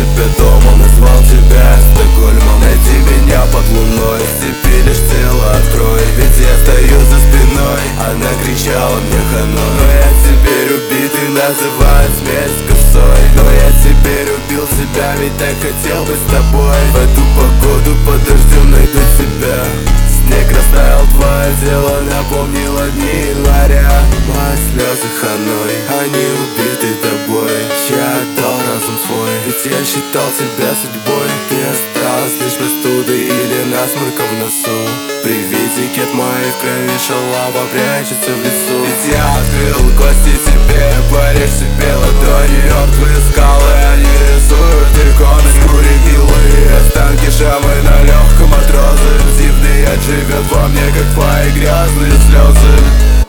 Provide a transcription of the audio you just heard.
себе домом, назвал тебя Стокгольмом. Найди меня под луной, в цепи лишь тело открой, ведь я стою за спиной. Она кричала мне хано, но я теперь убитый, называют смерть косой. Но я теперь убил себя, ведь так хотел быть с тобой. В эту погоду под дождем найду тебя. Снег растаял, твое тело напомнило дни января. Мои слезы ханой, они убиты тобой. Я отдал разум свой, ведь я считал тебя судьбой. Ты осталась лишь простудой или насморком в носу. При виде кет моей в крови шалава прячется в лесу. Ведь я открыл кости тебе, порежь себе ладони. Мертвые скалы, они рисуют драконы. Шкуре гнилые останки, шрамы на легком от розы. Дивный яд живет во мне, как твои грязные слезы.